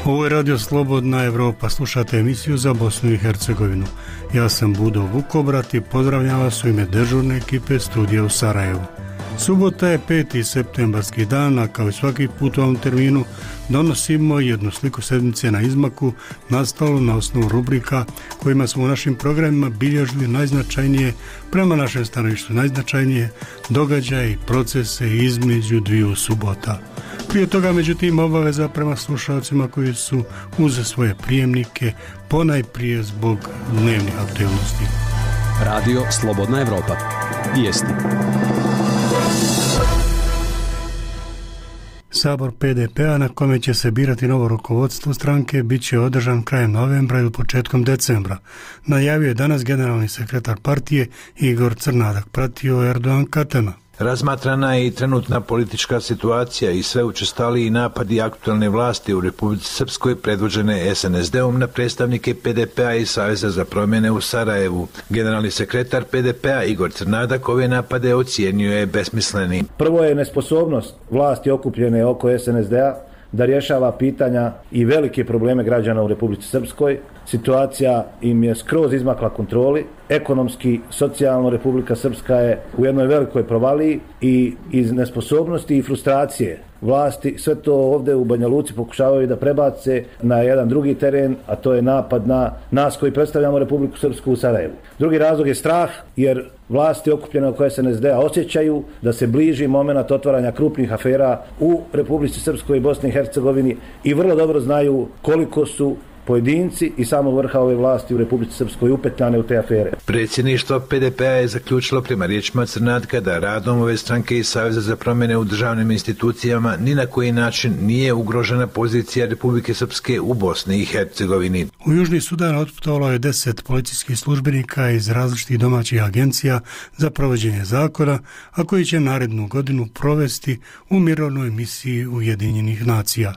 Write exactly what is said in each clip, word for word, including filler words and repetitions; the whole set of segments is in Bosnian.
Ovo je Radio Slobodna Evropa, slušate emisiju za Bosnu i Hercegovinu. Ja sam Budo Vukobrat i pozdravljam vas u ime dežurne ekipe studija u Sarajevu. Subota je peti septembarski dan, a kao i svaki put u ovom terminu donosimo jednu sliku sedmice na izmaku, nastalu na osnovu rubrika kojima smo u našim programima bilježili najznačajnije, prema našem stanovištu najznačajnije, događaje i procese između dviju subota. Prije toga, međutim, obaveza prema slušalcima koji su uz svoje prijemnike, ponajprije zbog dnevnih aktualnosti. Radio Slobodna Evropa. Vijesti. Sabor P D P-a na kome će se birati novo rukovodstvo stranke bit će održan krajem novembra ili početkom decembra. Najavio je danas generalni sekretar partije Igor Crnadak, pratio Erdogan Katana. Razmatrana je i trenutna politička situacija i sve učestaliji napadi aktualne vlasti u Republici Srpskoj predvođene S N S D-om na predstavnike P D P-a i Saveza za promjene u Sarajevu. Generalni sekretar P D P-a Igor Crnadak ove napade ocijenio je besmislenim. Prvo je nesposobnost vlasti okupljene oko S N S D-a da rješava pitanja i velike probleme građana u Republici Srpskoj. Situacija im je skroz izmakla kontroli. Ekonomski, socijalno Republika Srpska je u jednoj velikoj provaliji i iz nesposobnosti i frustracije vlasti sve to ovdje u Banja Luci pokušavaju da prebace na jedan drugi teren, a to je napad na nas koji predstavljamo Republiku Srpsku u Sarajevu. Drugi razlog je strah, jer vlasti okupljene oko S N S D-a osjećaju da se bliži moment otvaranja krupnih afera u Republici Srpskoj i Bosni i Hercegovini i vrlo dobro znaju koliko su pojedinci i samo vrha ove vlasti u Republici Srpskoj upetljane u te afere. Predsjedništvo P D P-a je zaključilo prema riječima Crnadka da radom ove stranke i Saveza za promjene u državnim institucijama ni na koji način nije ugrožena pozicija Republike Srpske u Bosni i Hercegovini. U Južni Sudan otputovalo je deset policijskih službenika iz različitih domaćih agencija za provođenje zakona, a koji će narednu godinu provesti u mirovnoj misiji Ujedinjenih nacija.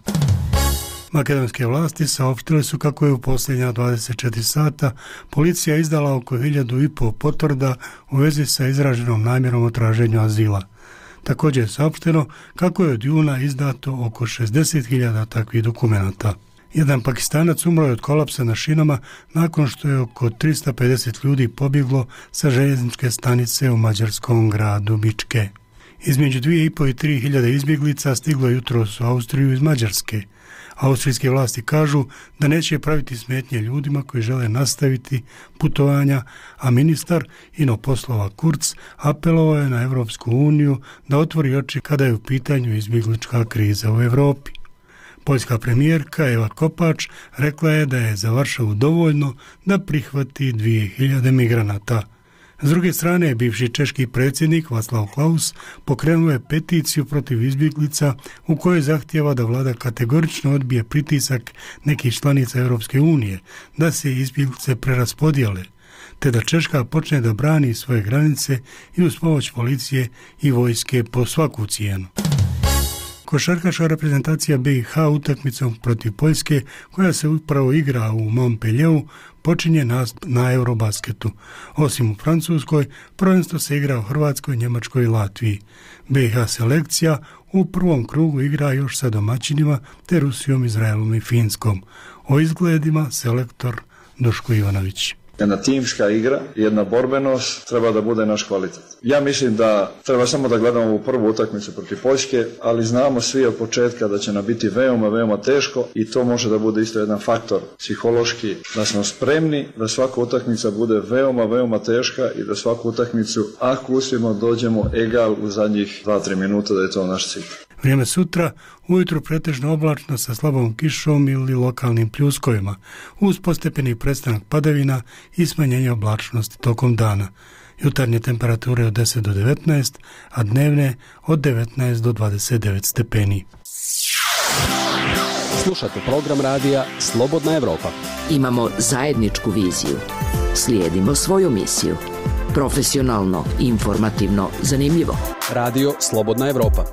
Makedonske vlasti saopštile su kako je u posljednja dvadeset četiri sata policija izdala oko hiljadu i pol potvrda u vezi sa izraženom namjerom o traženju azila. Također je saopšteno kako je od juna izdato oko šezdeset hiljada takvih dokumenata. Jedan Pakistanac umro je od kolapsa na šinama nakon što je oko tristo pedeset ljudi pobjeglo sa željezničke stanice u mađarskom gradu Bičke. Između dvije i pol i tri hiljade izbjeglica stiglo je jutros u Austriju iz Mađarske. Austrijske vlasti kažu da neće praviti smetnje ljudima koji žele nastaviti putovanja, a ministar inoposlova Kurz apelovao je na Evropsku uniju da otvori oči kada je u pitanju izbjeglička kriza u Europi. Poljska premijerka Eva Kopač rekla je da je za Varšavu dovoljno da prihvati dvije hiljade migranata. S druge strane, bivši češki predsjednik Václav Klaus pokrenuo je peticiju protiv izbjeglica u kojoj zahtijeva da vlada kategorično odbije pritisak nekih članica Europske unije da se izbjeglice preraspodijele, te da Češka počne da brani svoje granice i uz pomoć policije i vojske po svaku cijenu. Košarkaška reprezentacija B i H utakmicom protiv Poljske, koja se upravo igra u Montpellieru, počinje nastup na Eurobasketu. Osim u Francuskoj, prvenstvo se igra u Hrvatskoj, Njemačkoj i Latviji. B i H selekcija u prvom krugu igra još sa domaćinima te Rusijom, Izraelom i Finskom. O izgledima selektor Duško Ivanović. Jedna timska igra, jedna borbenost treba da bude naš kvalitet. Ja mislim da treba samo da gledamo ovu prvu utakmicu protiv Poljske, ali znamo svi od početka da će nam biti veoma, veoma teško i to može da bude isto jedan faktor psihološki, da smo spremni da svaka utakmica bude veoma, veoma teška i da svaku utakmicu, ako uspijemo, dođemo egal u zadnjih dva do tri minuta, da je to naš cilj. Vrijeme sutra, ujutru pretežno oblačno sa slabom kišom ili lokalnim pljuskovima, uz postepeni prestanak padavina i smanjenje oblačnosti tokom dana. Jutarnje temperature od deset do devetnaest, a dnevne od devetnaest do dvadeset devet stepeni. Slušate program radija Slobodna Evropa. Imamo zajedničku viziju. Slijedimo svoju misiju. Profesionalno, informativno, zanimljivo. Radio Slobodna Evropa.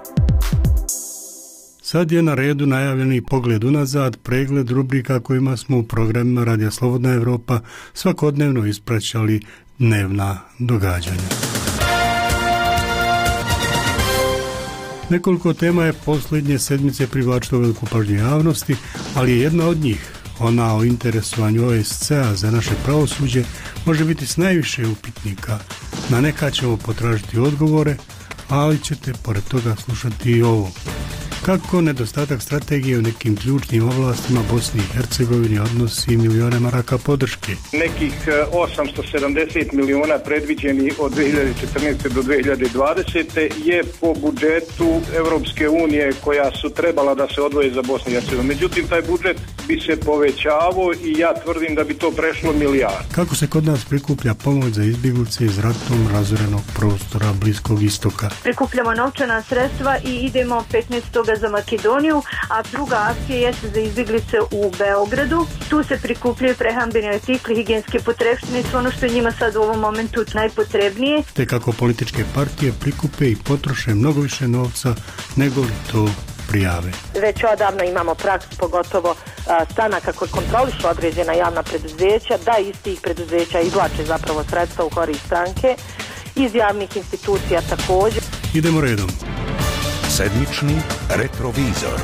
Sad je na redu najavljeni pogled unazad, pregled rubrika kojima smo u programima Radija Slobodna Evropa svakodnevno ispraćali dnevna događanja. Nekoliko tema je posljednje sedmice privlačilo veliku pažnju javnosti, ali je jedna od njih, ona o interesovanju O S C A za naše pravosuđe, može biti s najviše upitnika. Na neka ćemo potražiti odgovore, ali ćete pored toga slušati i ovo. Kako nedostatak strategije u nekim ključnim oblastima Bosni i Hercegovini odnosi milijone maraka podrške. Nekih osamsto sedamdeset milijuna predviđeni od dvije hiljade četrnaeste do dvije hiljade dvadesete je po budžetu Europske unije koja su trebala da se odvoje za Bosnu i Hercegovinu. Međutim, taj budžet bi se povećavao i ja tvrdim da bi to prešlo milijardu. Kako se kod nas prikuplja pomoć za izbjeglice iz ratom razorenog prostora Bliskog istoka? Prikupljamo novčana sredstva i idemo petnaestog za Makedoniju, a druga akcija jeste za izbjeglice u Beogradu. Tu se prikupljaju prehrambeni artikli, higijenske potrepštine i sve ono što je njima sad u ovom momentu najpotrebnije. Te kako političke partije prikupe i potroše mnogo više novca nego li to prijave. Već odavno imamo praksu, pogotovo a, stranaka koji kontrolišu određena javna preduzeća, da iz tih preduzeća izvlače zapravo sredstva u korist stranke, iz javnih institucija također. Idemo redom. Sedmični retrovizor.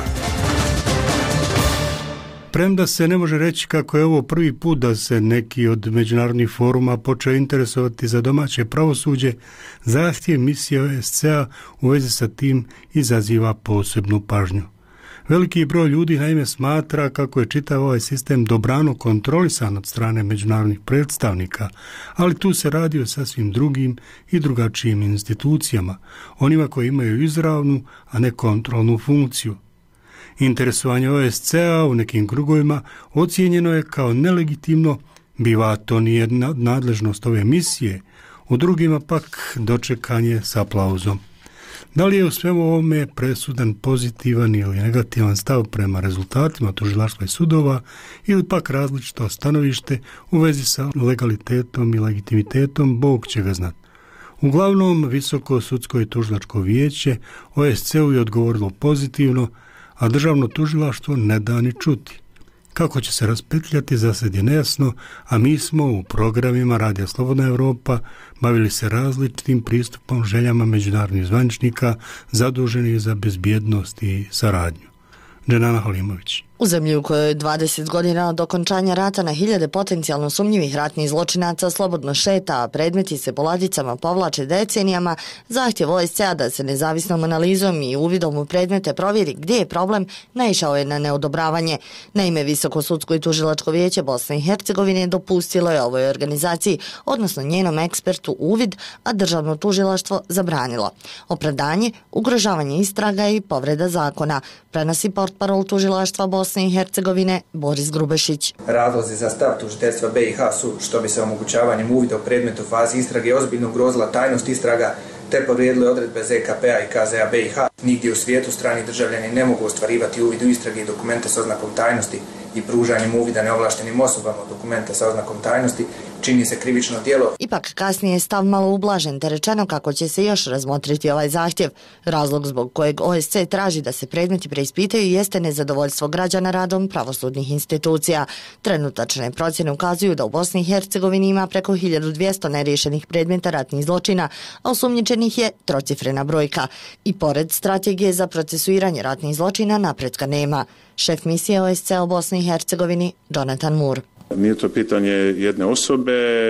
Premda se ne može reći kako je ovo prvi put da se neki od međunarodnih foruma počeo interesovati za domaće pravosuđe, zahtjev misije O S C A u vezi sa tim izaziva posebnu pažnju. Veliki broj ljudi naime smatra kako je čitav ovaj sistem dobrano kontrolisan od strane međunarodnih predstavnika, ali tu se radi o sasvim drugim i drugačijim institucijama, onima koji imaju izravnu, a ne kontrolnu funkciju. Interesovanje O S C A u nekim krugovima ocijenjeno je kao nelegitimno, biva to nije nadležnost ove misije, u drugima pak dočekanje s aplauzom. Da li je u svemu ovome presudan pozitivan ili negativan stav prema rezultatima tužilaštva i sudova ili pak različito stanovište u vezi sa legalitetom i legitimitetom, Bog će ga znati. Uglavnom, Visoko sudsko i tužilačko vijeće O S C U je odgovorilo pozitivno, a državno tužilaštvo ne da ni čuti. Kako će se raspetljati, zasad je nejasno, a mi smo u programima Radija Slobodna Evropa bavili se različitim pristupom željama međunarodnih zvaničnika zaduženih za bezbjednost i saradnju. Dženana Halimović. U zemlji u kojoj dvadeset godina od okončanja rata na hiljade potencijalno sumnjivih ratnih zločinaca slobodno šeta, a predmeti se po ladicama povlače decenijama, zahtjev O S C A da se nezavisnom analizom i uvidom u predmete provjeri gdje je problem, naišao je na neodobravanje. Naime, Visoko sudsko i tužilačko vijeće Bosne i Hercegovine dopustilo je ovoj organizaciji, odnosno njenom ekspertu, uvid, a državno tužilaštvo zabranilo. Opravdanje, ugrožavanje istraga i povreda zakona, prenosi portparol tužilaštva Bosne Bosne i Hercegovine Boris Grubešić. Razlozi za stav tužiteljstva B i H su što bi se omogućavanjem uvida u predmet u fazi istrage ozbiljno ugrozila tajnost istraga te povrijedile odredbe Z K P-a i K Z-a B i H. Nigdje u svijetu strani državljani ne mogu ostvarivati uvid u istrage i dokumente s oznakom tajnosti i pružanjem uvida neovlaštenim osobama u dokumente sa oznakom tajnosti čini se krivično djelo. Ipak kasnije je stav malo ublažen te rečeno kako će se još razmotriti ovaj zahtjev. Razlog zbog kojeg O S C traži da se predmeti preispitaju jeste nezadovoljstvo građana radom pravosudnih institucija. Trenutačne procjene ukazuju da u Bosni i Hercegovini ima preko hiljadu dvjesto neriješenih predmeta ratnih zločina, a osumnjičenih je trocifrena brojka. I pored strategije za procesuiranje ratnih zločina napretka nema. Šef misije O S C u Bosni i Hercegovini Jonathan Moore. Nije to pitanje jedne osobe,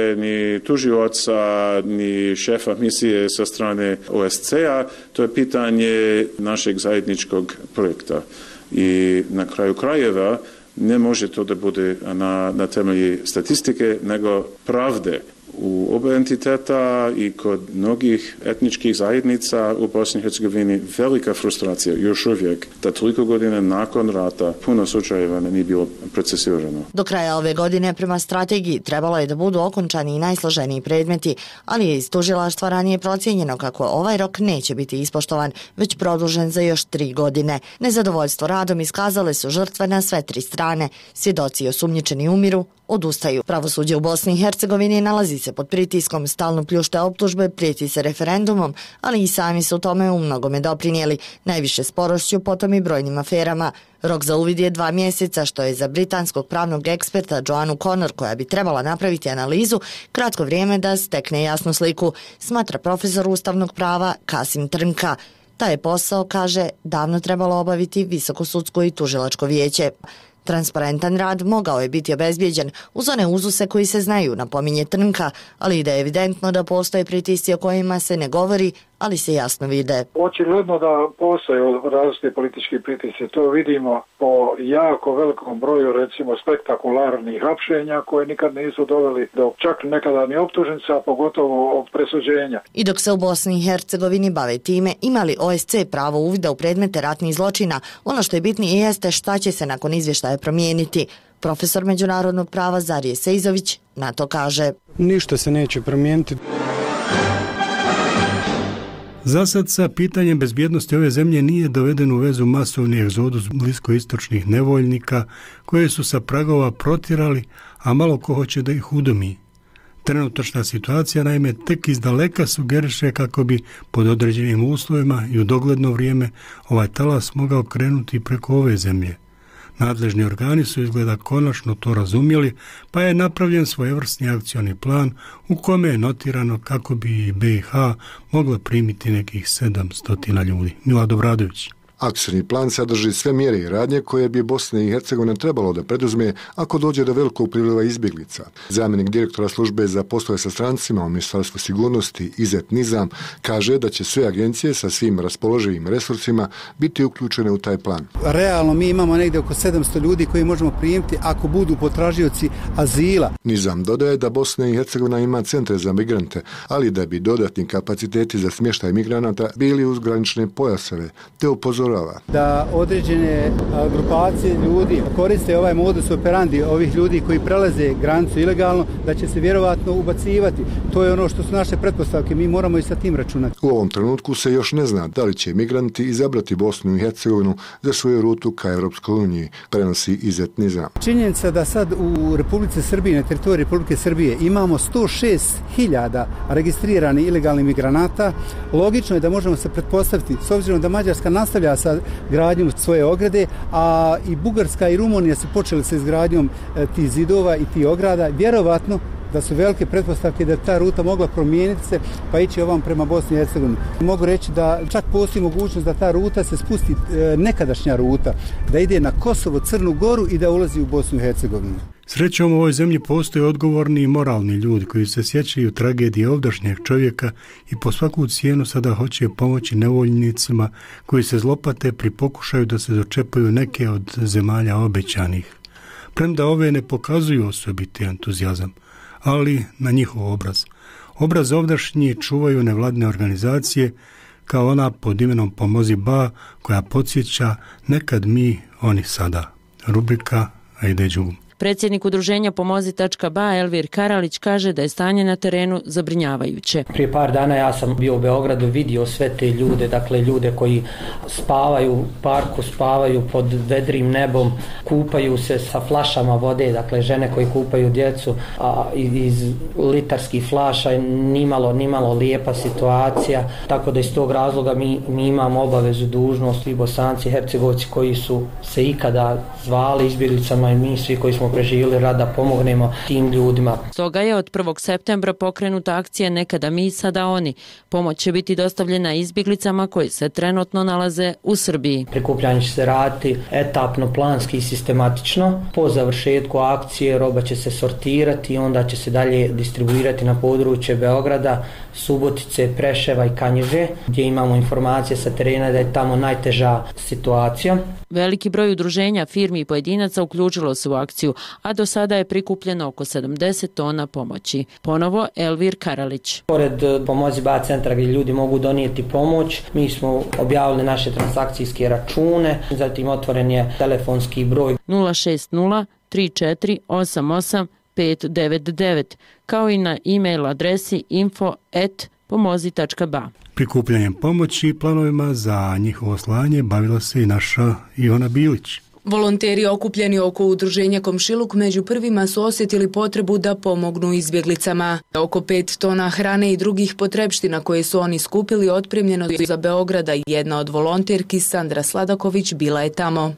ni tužioca, ni šefa misije sa strane O S C-a, to je pitanje našeg zajedničkog projekta. I na kraju krajeva ne može to da bude na, na temelji statistike, nego pravde. U oba entiteta i kod mnogih etničkih zajednica u Bosni i Hercegovini velika frustracija još uvijek da toliko godina nakon rata puno slučajeva nije bilo procesirano. Do kraja ove godine prema strategiji trebalo je da budu okončani i najsloženiji predmeti, ali je iz tužilaštva ranije procijenjeno kako ovaj rok neće biti ispoštovan, već produžen za još tri godine. Nezadovoljstvo radom iskazale su žrtve na sve tri strane. Svjedoci i osumnjičeni umiru, odustaju. Pravosuđe u Bosni i Hercegovini nalazi se pod pritiskom, stalno pljušte optužbe, prijeti se referendumom, ali i sami su tome u mnogome doprinijeli, najviše sporošću, potom i brojnim aferama. Rok za uvid je dva mjeseca, što je za britanskog pravnog eksperta Joannu Connor, koja bi trebala napraviti analizu, kratko vrijeme da stekne jasnu sliku, smatra profesor ustavnog prava Kasim Trnka. Taj je posao, kaže, davno trebalo obaviti Visokosudsko i tužilačko vijeće. Transparentan rad mogao je biti obezbijeđen uz one uzuse koji se znaju, napominje Trnka, ali i da je evidentno da postoje pritisci o kojima se ne govori, ali se jasno vide. Očigledno da postoje različite politički pritisci. To vidimo po jako velikom broju, recimo, spektakularnih hapšenja koje nikad nisu doveli do čak nekada ni optužnica, pogotovo presuđenja. I dok se u Bosni i Hercegovini bave time, imali O S C pravo uvida u predmete ratnih zločina, ono što je bitnije jeste šta će se nakon izvještaja promijeniti. Profesor međunarodnog prava Zarije Sejzović na to kaže: Ništa se neće promijeniti. Zasad sa pitanjem bezbjednosti ove zemlje nije doveden u vezu masovni egzodus bliskoistočnih nevoljnika koje su sa pragova protjerali, a malo ko hoće da ih udomi. Trenutačna situacija naime tek izdaleka sugeriše kako bi pod određenim uslovima i u dogledno vrijeme ovaj talas mogao krenuti preko ove zemlje. Nadležni organi su izgleda konačno to razumjeli, pa je napravljen svojevrsni akcioni plan u kome je notirano kako bi B i H mogla primiti nekih sedamsto ljudi. Milad Obradović. Akcioni plan sadrži sve mjere i radnje koje bi Bosna i Hercegovina trebalo da preduzme ako dođe do velikog priliva izbjeglica. Zamjenik direktora službe za poslove sa strancima u Ministarstvu sigurnosti Izet Nizam kaže da će sve agencije sa svim raspoloživim resursima biti uključene u taj plan. Realno mi imamo negdje oko sedamsto ljudi koji možemo primiti ako budu potražioci azila. Nizam dodaje da Bosna i Hercegovina ima centre za migrante, ali da bi dodatni kapaciteti za smještaj migranata bili uz granične pojaseve, te upozorava da određene grupacije ljudi koriste ovaj modus operandi ovih ljudi koji prelaze granicu ilegalno, da će se vjerovatno ubacivati. To je ono što su naše pretpostavke, mi moramo i sa tim računati. U ovom trenutku se još ne zna da li će migranti izabrati Bosnu i Hercegovinu za svoju rutu ka Europskoj uniji, prenosi Izet Nizam. Činjenica da sad u Republici Srbiji, na teritoriji Republike Srbije, imamo sto šest hiljada registriranih ilegalnih migranata, logično je da možemo se pretpostaviti, s obzirom da Mađarska nastavlja sa gradnjom svoje ograde, a i Bugarska i Rumunija su počeli sa izgradnjom e, tih zidova i tih ograda, vjerovatno da su velike pretpostavke da ta ruta mogla promijeniti se pa ići ovam prema Bosni i Hercegovini. Mogu reći da čak postoji mogućnost da ta ruta se spusti, e, nekadašnja ruta, da ide na Kosovo, Crnu Goru i da ulazi u Bosnu i Hercegovinu. Srećom u ovoj zemlji postoje odgovorni i moralni ljudi koji se sjećaju tragedije ovdašnjeg čovjeka i po svaku cijenu sada hoće pomoći nevoljnicima koji se zlopate pri pokušaju da se dočepaju neke od zemalja obećanih. Premda ove ne pokazuju osobiti entuzijazam, ali na njihov obraz. Obraz ovdašnji čuvaju nevladne organizacije kao ona pod imenom Pomozi Ba koja podsjeća nekad mi, oni sada. Rubrika Ajde Đugum. Predsjednik udruženja Pomozi tačka ba Elvir Karalić kaže da je stanje na terenu zabrinjavajuće. Prije par dana ja sam bio u Beogradu, vidio sve te ljude, dakle ljude koji spavaju u parku, spavaju pod vedrim nebom, kupaju se sa flašama vode, dakle žene koji kupaju djecu a, iz litarskih flaša, nimalo, nimalo lijepa situacija, tako da iz tog razloga mi, mi imamo obavezu, dužnost, i Bosanci, Hercegovci koji su se ikada zvali izbjeglicama i mi svi koji smo preživjeli rada pomognemo tim ljudima. Stoga je od prvog septembra pokrenuta akcija Nekada mi, sada oni. Pomoć će biti dostavljena izbjeglicama koji se trenutno nalaze u Srbiji. Prikupljanje će se raditi etapno, planski i sistematično. Po završetku akcije roba će se sortirati i onda će se dalje distribuirati na područje Beograda, Subotice, Preševa i Kanjiže, gdje imamo informacije sa terena da je tamo najteža situacija. Veliki broj udruženja, firmi i pojedinaca uključilo se u akciju, a do sada je prikupljeno oko sedamdeset tona pomoći. Ponovo Elvir Karalić. Pored Pomozi Ba centra gdje ljudi mogu donijeti pomoć, mi smo objavili naše transakcijske račune, zatim otvoren je telefonski broj nula šest nula tri četiri osam osam pet devet devet, kao i na e-mail adresi info at pomozi tačka ba. Prikupljanjem pomoći i planovima za njihovo slanje bavila se i naša Ivana Bilić. Volonteri okupljeni oko udruženja Komšiluk među prvima su osjetili potrebu da pomognu izbjeglicama. Oko pet tona hrane i drugih potrepština koje su oni skupili otpremljeno za Beograda. Jedna od volonterki, Sandra Sladaković, bila je tamo. Ono što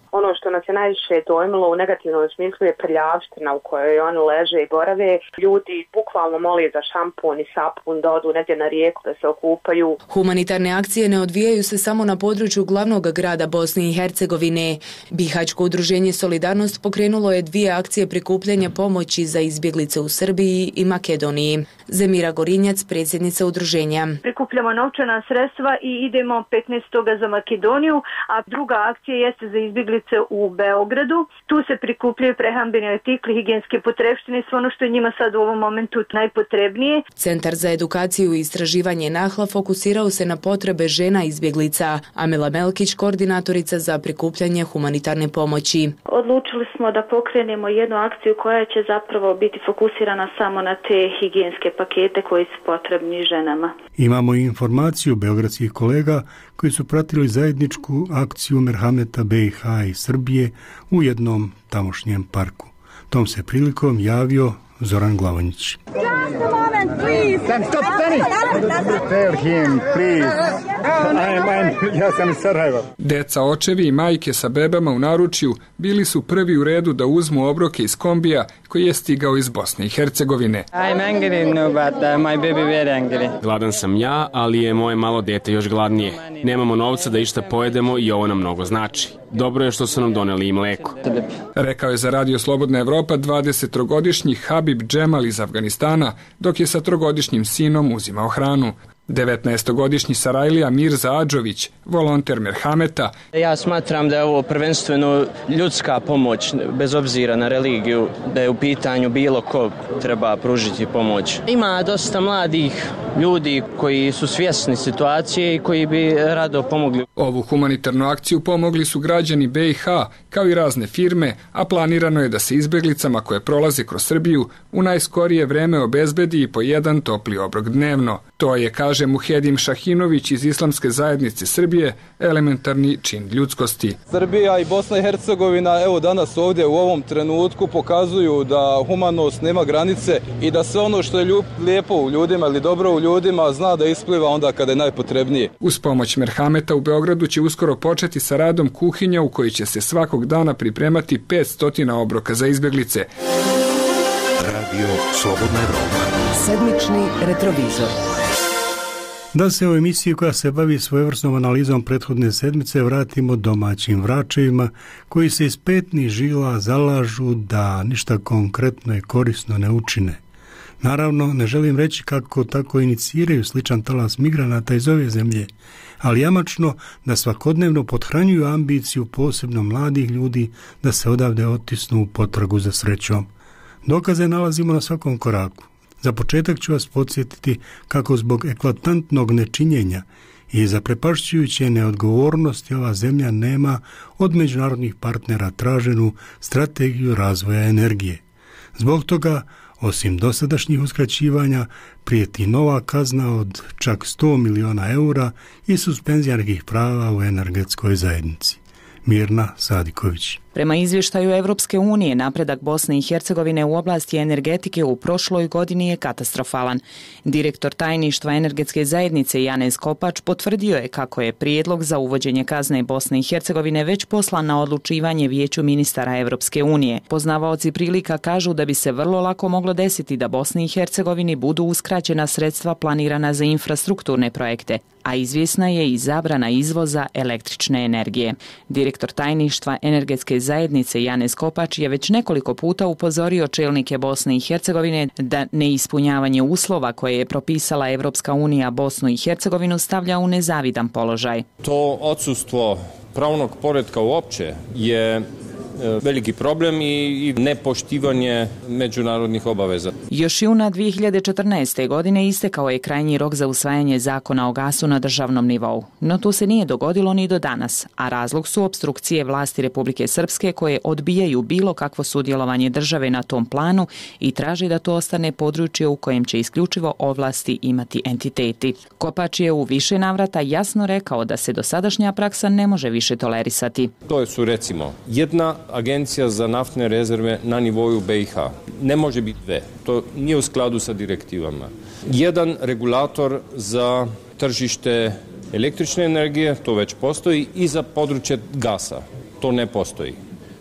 što nas je najviše dojmilo u negativnom smislu je prljavština u kojoj oni leže i borave. Ljudi bukvalno moli za šampun i sapun da odu negdje na rijeku da se okupaju. Humanitarne akcije ne odvijaju se samo na području glavnog grada Bosne i Hercegovine. Bihaćko udruženje Solidarnost pokrenulo je dvije akcije prikupljanja pomoći za izbjeglice u Srbiji i Makedoniji. Zemira Gorinjac, predsjednica udruženja. Prikupljamo novčana sredstva i idemo petnaestoga za Makedoniju, a druga akcija jeste za izbjeglice u Beogradu. Tu se prikupljaju prehrambeni artikli, higijenske potrepštine, sve ono što je njima sad u ovom momentu najpotrebnije. Centar za edukaciju i istraživanje Nahla fokusirao se na potrebe žena izbjeglica. Amela Melkić, koordinatorica za prikupljanje humanitarne pomoći. Odlučili smo da pokrenemo jednu akciju koja će zapravo biti fokusirana samo na te higijenske pakete koji su potrebni ženama. Imamo i informaciju beogradskih kolega koji su pratili zajedničku akciju Merhameta B i H i Srbije u jednom tamošnjem parku. Tom se prilikom javio Zoran Glavonjić. Just a moment, please. Sam, stop, stani. Tell him, please. I'm, I'm, ja sam iz Sarajeva. Deca, očevi i majke sa bebama u naručju bili su prvi u redu da uzmu obroke iz kombija koji je stigao iz Bosne i Hercegovine. I'm angry, no, but uh, my baby very angry. Gladan sam ja, ali je moje malo dete još gladnije. Nemamo novca da išta pojedemo i ovo nam mnogo znači. Dobro je što su nam doneli i mleko. Rekao je za Radio Slobodna Evropa dvadesettrogodišnji Habib Džemal iz Afganistana, dok je sa trogodišnjim sinom uzimao hranu. devetnaestogodišnji Sarajlija Mirza Adžović, volonter Merhameta. Ja smatram da je ovo prvenstveno ljudska pomoć, bez obzira na religiju, da je u pitanju bilo ko treba pružiti pomoć. Ima dosta mladih ljudi koji su svjesni situacije i koji bi rado pomogli. Ovu humanitarnu akciju pomogli su građani B i H, kao i razne firme, a planirano je da se izbjeglicama koje prolaze kroz Srbiju u najskorije vreme obezbedi i po jedan topli obrok dnevno. To je, kaže Muhedim Šahinović iz Islamske zajednice Srbije, elementarni čin ljudskosti. Srbija i Bosna i Hercegovina, evo danas ovdje u ovom trenutku pokazuju da humanost nema granice i da sve ono što je ljub, lijepo u ljudima ili dobro u ljudima zna da ispliva onda kada je najpotrebnije. Uz pomoć Merhameta u Beogradu će uskoro početi sa radom kuhinja u kojoj će se svakog dana pripremati petsto obroka za izbjeglice. Radio Slobodna Evropa. Sedmični retrovizor. Da se u emisiji koja se bavi svojevrsnom analizom prethodne sedmice vratimo domaćim vračevima koji se iz petnih žila zalažu da ništa konkretno i korisno ne učine. Naravno, ne želim reći kako tako iniciraju sličan talas migranata iz ove zemlje, ali jamačno da svakodnevno pothranjuju ambiciju posebno mladih ljudi da se odavde otisnu u potragu za srećom. Dokaze nalazimo na svakom koraku. Za početak ću vas podsjetiti kako zbog eklatantnog nečinjenja i zaprepašćujuće neodgovornosti ova zemlja nema od međunarodnih partnera traženu strategiju razvoja energije. Zbog toga, osim dosadašnjih uskraćivanja, prijeti nova kazna od čak sto miliona eura i suspenzija nekih prava u energetskoj zajednici. Mirna Sadiković. Prema izvještaju Evropske unije, napredak Bosne i Hercegovine u oblasti energetike u prošloj godini je katastrofalan. Direktor tajništva energetske zajednice Janez Kopač potvrdio je kako je prijedlog za uvođenje kazne Bosne i Hercegovine već poslan na odlučivanje Vijeću ministara Evropske unije. Poznavaoci prilika kažu da bi se vrlo lako moglo desiti da Bosni i Hercegovini budu uskraćena sredstva planirana za infrastrukturne projekte, a izvjesna je i zabrana izvoza električne energije. Direktor tajništva energetske zajednice Janez Kopač je već nekoliko puta upozorio čelnike Bosne i Hercegovine da neispunjavanje uslova koje je propisala Evropska unija Bosnu i Hercegovinu stavlja u nezavidan položaj. To odsustvo pravnog poretka uopće je veliki problem i nepoštivanje međunarodnih obaveza. Još juna dvije hiljade četrnaeste. godine istekao je krajnji rok za usvajanje zakona o gasu na državnom nivou. No to se nije dogodilo ni do danas, a razlog su opstrukcije vlasti Republike Srpske koje odbijaju bilo kakvo sudjelovanje države na tom planu i traže da to ostane područje u kojem će isključivo ovlasti imati entiteti. Kopač je u više navrata jasno rekao da se dosadašnja praksa ne može više tolerisati. To su recimo jedna agencija za naftne rezerve na nivou B i H. Ne može biti dve. To nije u skladu sa direktivama. Jedan regulator za tržište električne energije, to već postoji, i za područje gasa. To ne postoji.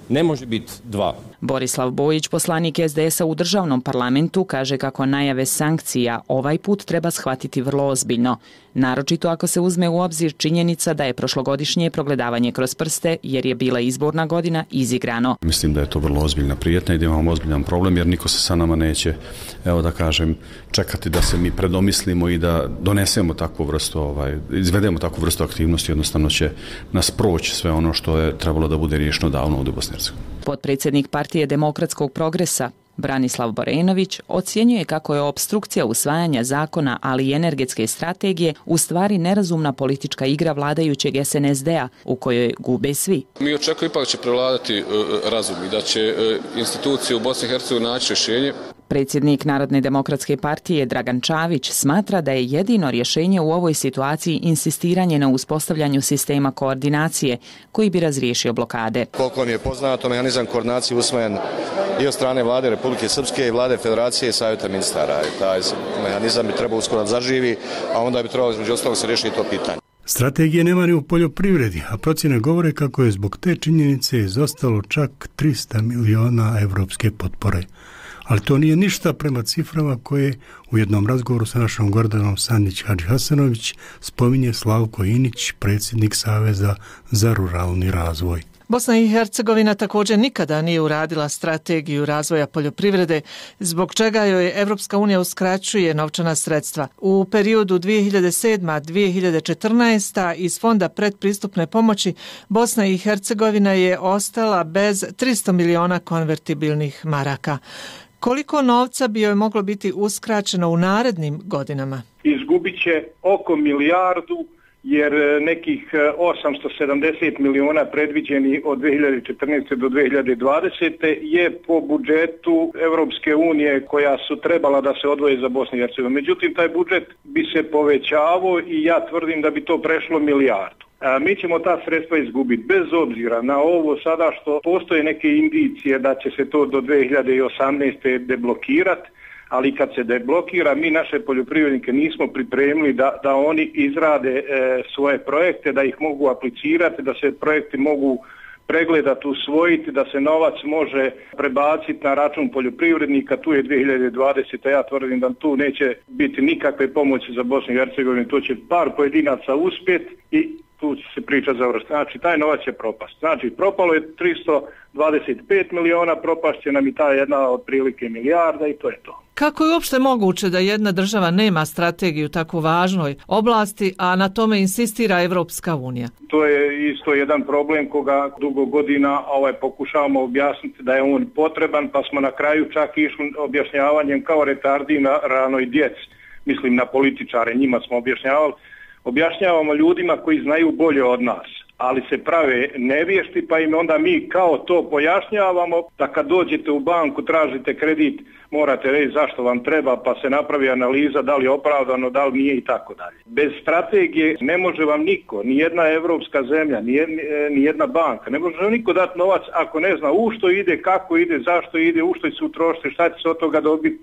Ne može biti dva. Borislav Bojić, poslanik es de es a u državnom parlamentu, kaže kako najave sankcija ovaj put treba shvatiti vrlo ozbiljno. Naročito ako se uzme u obzir činjenica da je prošlogodišnje progledavanje kroz prste, jer je bila izborna godina, izigrano. Mislim da je to vrlo ozbiljna prijetnja i da imamo ozbiljan problem, jer niko se sa nama neće, evo da kažem, čekati da se mi predomislimo i da donesemo takvu vrstu, ovaj, izvedemo takvu vrstu aktivnosti, jednostavno će nas proći sve ono što je trebalo da bude riješeno davno u Bosni i Hercegovini. Potpredsjednik Partije demokratskog progresa Branislav Borenović ocjenjuje kako je opstrukcija usvajanja zakona, ali i energetske strategije u stvari nerazumna politička igra vladajućeg es en es de a u kojoj gube svi. Mi očekujemo ipak će prevladati uh, razum i da će uh, institucije u Bosni i Hercegovini naći rješenje. Predsjednik Narodne demokratske partije Dragan Čavić smatra da je jedino rješenje u ovoj situaciji insistiranje na uspostavljanju sistema koordinacije koji bi razriješio blokade. Koliko mi je poznato, mehanizam koordinacije usvojen i od strane vlade Republike Srpske i vlade Federacije i Savjeta ministara. Taj mehanizam bi trebao uskoro da zaživi, a onda bi trebalo između ostalog se riješiti to pitanje. Strategije nema ni u poljoprivredi, a procjene govore kako je zbog te činjenice izostalo čak tristo miliona evropske potpore. Ali to nije ništa prema ciframa koje u jednom razgovoru sa našom Gordanom Sandić-Hadžihasanović spominje Slavko Inić, predsjednik Saveza za ruralni razvoj. Bosna i Hercegovina također nikada nije uradila strategiju razvoja poljoprivrede, zbog čega joj Evropska unija uskraćuje novčana sredstva. U periodu dvije hiljade sedma do dvije hiljade četrnaeste. iz Fonda predpristupne pomoći Bosna i Hercegovina je ostala bez tristo miliona konvertibilnih maraka. Koliko novca bi joj moglo biti uskraćeno u narednim godinama? Izgubit će oko milijardu, jer nekih osamsto sedamdeset miliona predviđeni od dvije hiljade četrnaeste. do dvije hiljade dvadesete. je po budžetu Evropske unije koja su trebala da se odvoje za Bosnu i Hercegovinu. Međutim, taj budžet bi se povećavao i ja tvrdim da bi to prešlo milijardu. A mi ćemo ta sredstva izgubiti bez obzira na ovo sada što postoje neke indicije da će se to do dvije hiljade osamnaeste. deblokirati, ali kad se deblokira, mi naše poljoprivrednike nismo pripremili da, da oni izrade e, svoje projekte, da ih mogu aplicirati, da se projekti mogu pregledati, usvojiti, da se novac može prebaciti na račun poljoprivrednika. Tu je dvije hiljade dvadesete. Ja tvrdim da tu neće biti nikakve pomoći za Bosnu i Hercegovinu, to će par pojedinaca uspjeti i tu će se priča završiti. Znači, taj novac će propast. Znači, propalo je tristo dvadeset pet miliona, propast će nam i ta jedna otprilike milijarda i to je to. Kako je uopšte moguće da jedna država nema strategiju tako važnoj oblasti, a na tome insistira Evropska unija? To je isto jedan problem koga dugo godina ovaj, pokušavamo objasniti da je on potreban, pa smo na kraju čak išli objašnjavanjem kao retardi na ranoj djeci. Mislim na političare, njima smo objašnjavali. Objašnjavamo ljudima koji znaju bolje od nas, ali se prave nevješti, pa im onda mi kao to pojašnjavamo da kad dođete u banku, tražite kredit, morate reći zašto vam treba, pa se napravi analiza da li je opravdano, da li nije i tako dalje. Bez strategije ne može vam niko, ni jedna evropska zemlja, ni jedna banka, ne može vam niko dati novac ako ne zna u što ide, kako ide, zašto ide, u što će se utrošiti, šta će se od toga dobiti,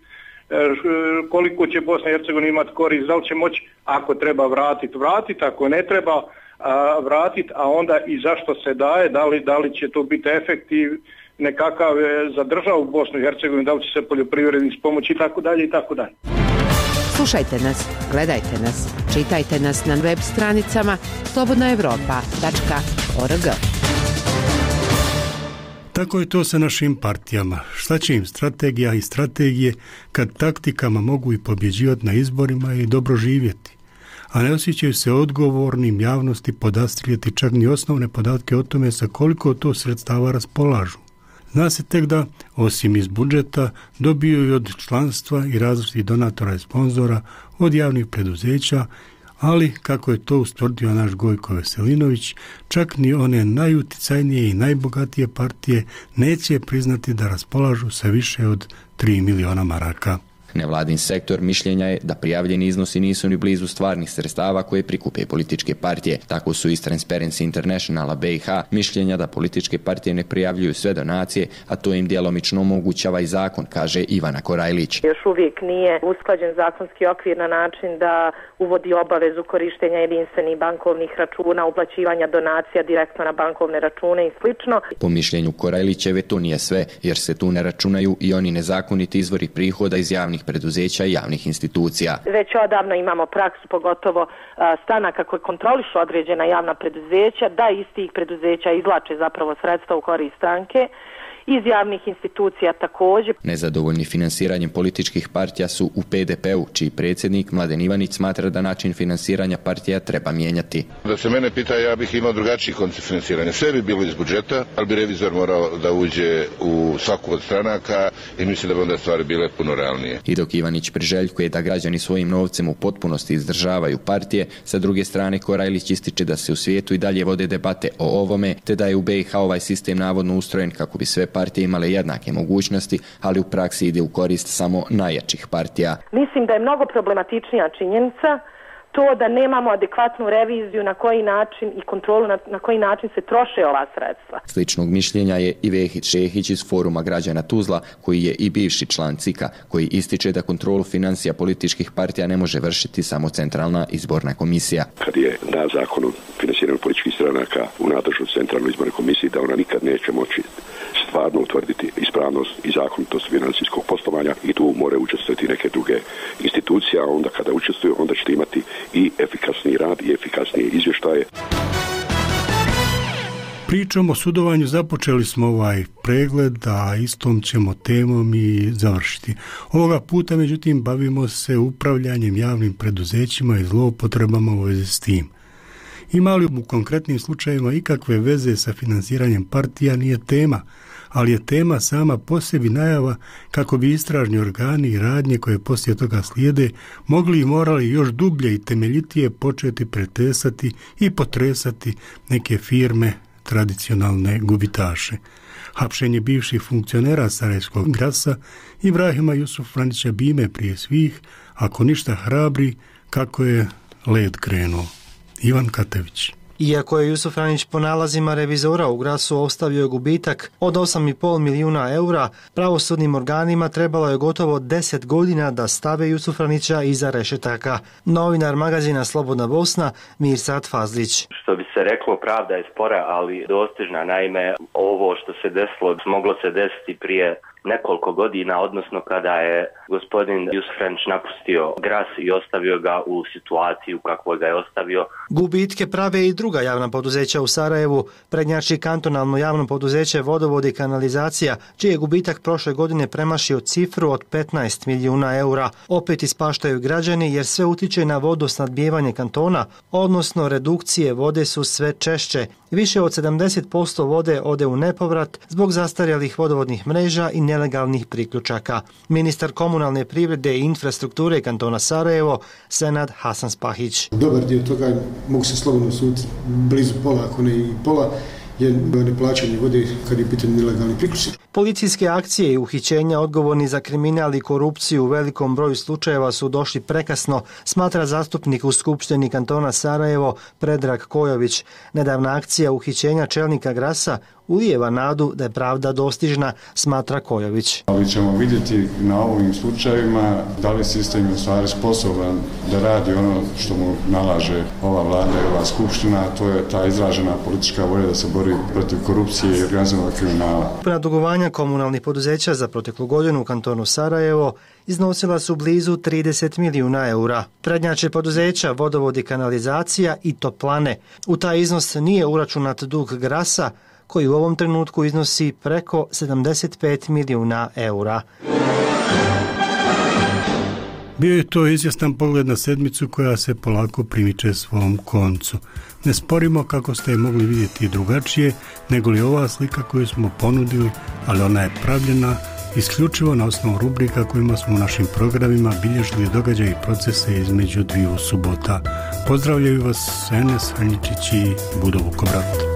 koliko će Bosna i Hercegovina imati korist, da li će moći ako treba vratiti, vratiti, ako ne treba a, vratiti, a onda i zašto se daje, da li, da li će to biti efektiv nekakav za državu Bosnu i Hercegovinu, da li će se poljoprivrednici pomoći i tako dalje i tako dalje. Slušajte nas, gledajte nas, čitajte nas na web stranicama slobodna evropa tačka org. Tako je to sa našim partijama. Šta će im strategija i strategije kad taktikama mogu i pobjeđivati na izborima i dobro živjeti? A ne osjećaju se odgovornim javnosti podastrijeti čak ni osnovne podatke o tome sa koliko to sredstava raspolažu. Zna se tek da, osim iz budžeta, dobiju i od članstva i različitih donatora i sponzora, od javnih preduzeća, ali, kako je to ustvrdio naš Gojko Veselinović, čak ni one najuticajnije i najbogatije partije neće priznati da raspolažu sa više od tri miliona maraka. Nevladin sektor mišljenja je da prijavljeni iznosi nisu ni blizu stvarnih sredstava koje prikupe političke partije. Tako su iz Transparency Internationala B i H mišljenja da političke partije ne prijavljuju sve donacije, a to im djelomično omogućava i zakon, kaže Ivana Korajlić. Još uvijek nije usklađen zakonski okvir na način da uvodi obavezu korištenja jedinstvenih bankovnih računa, uplaćivanja donacija direktno na bankovne račune i slično. Po mišljenju Korajlićeve to nije sve, jer se tu ne računaju i oni nezakoniti izvori prihoda iz javnih preduzeća i javnih institucija. Već odavno imamo praksu, pogotovo stranaka koje kontrolišu određena javna preduzeća, da iz tih preduzeća izvlače zapravo sredstva u korist stranke. Iz javnih institucija također. Nezadovoljni finansiranjem političkih partija su u P D P-u, čiji predsjednik Mladen Ivanić smatra da način finansiranja partija treba mijenjati. Da se mene pita, ja bih imao drugačiji koncept finansiranja. Sve bi bilo iz budžeta, ali bi revizor morao da uđe u svaku od stranaka i mislim da bi onda stvari bile puno realnije. I dok Ivanić priželjkuje da građani svojim novcem u potpunosti izdržavaju partije, sa druge strane Korajlić ističe da se u svijetu i dalje vode debate o ovome, te da je u B i H ovaj sistem navodno ustrojen kako bi sve partije imale jednake mogućnosti, ali u praksi ide u korist samo najjačih partija. Mislim da je mnogo problematičnija činjenica to da nemamo adekvatnu reviziju na koji način i kontrolu na, na koji način se troše ova sredstva. Sličnog mišljenja je i Vehid Šehić iz Foruma građana Tuzla, koji je i bivši član C I K-a, koji ističe da kontrolu financija političkih partija ne može vršiti samo Centralna izborna komisija. Kad je na zakonu financiranju političkih stranaka u nadležnosti Centralnoj izbornoj komisiji, da ona nikad neće moći stvarno utvrditi ispravnost i zakonitost financijskog poslovanja i tu moraju učestvovati neke druge institucije, a onda kada učestvuju, onda ćete imati i efikasniji rad i efikasnije izvještaje. Pričom o sudovanju započeli smo ovaj pregled, a istom ćemo temom i završiti. Ovoga puta, međutim, bavimo se upravljanjem javnim preduzećima i zloupotrebama u vezi s tim. Ima li u konkretnim slučajevima ikakve veze sa finansiranjem partija nije tema, ali je tema sama po sebi najava kako bi istražni organi i radnje koje poslije toga slijede mogli i morali još dublje i temeljitije početi pretesati i potresati neke firme, tradicionalne gubitaše. Hapšenje bivših funkcionera Sarajevskog grasa Ibrahima Jusufranića Bime prije svih, ako ništa hrabri, kako je led krenuo. Ivan Katević. Iako je Jusufranić po nalazima revizora u Grasu ostavio gubitak od osam i pol milijuna eura, pravosudnim organima trebalo je gotovo deset godina da stave Jusufranića iza rešetaka. Novinar magazina Slobodna Bosna Mirsad Fazlić. Što bi se reklo, pravda je spora, ali dostižna. Naime, ovo što se desilo moglo se desiti prije nekoliko godina, odnosno kada je gospodin Jusufranić napustio Gras i ostavio ga u situaciju kako ga je ostavio. Gubitke prave i druga javna poduzeća u Sarajevu, prednjači kantonalno javno poduzeće Vodovod i kanalizacija, čiji je gubitak prošle godine premašio cifru od petnaest milijuna eura. Opet ispaštaju građani jer sve utiče na vodosnadbijevanje kantona, odnosno redukcije vode su sve češće. Više od sedamdeset posto vode ode u nepovrat zbog zastarjelih vodovodnih mreža i nelegalnih priključaka. Ministar komunalne privrede i infrastrukture kantona Sarajevo, Senad Hasan Spahić. Dobar dio toga, mogu se slobodno suditi, blizu pola, ako ne i pola, je neplaćanje vode kad je pitanje nelegalni priključci. Policijske akcije i uhićenja odgovorni za kriminal i korupciju u velikom broju slučajeva su došli prekasno, smatra zastupnik u Skupštini kantona Sarajevo Predrag Kojović. Nedavna akcija uhićenja čelnika Grasa ulijeva nadu da je pravda dostižna, smatra Kojović. Ali ćemo vidjeti na ovim slučajevima da li sistem je u stvari sposoban da radi ono što mu nalaže ova vlada i ova skupština, a to je ta izražena politička volja da se bori protiv korupcije i organizovanog kriminala. Dugovanja komunalnih poduzeća za proteklu godinu u kantonu Sarajevo iznosila su blizu trideset milijuna eura. Prednjače poduzeća Vodovod i kanalizacija i Toplane. U taj iznos nije uračunat dug Grasa, koji u ovom trenutku iznosi preko sedamdeset pet milijuna eura. Bio je to izvjestan pogled na sedmicu koja se polako primiče svom koncu. Ne sporimo kako ste je mogli vidjeti drugačije nego li ova slika koju smo ponudili, ali ona je pravljena isključivo na osnovu rubrika kojima smo u našim programima bilježili događaje i procese između dviju subota. Pozdravljaju vas Enes Hanjičić i Budo Vukobrat.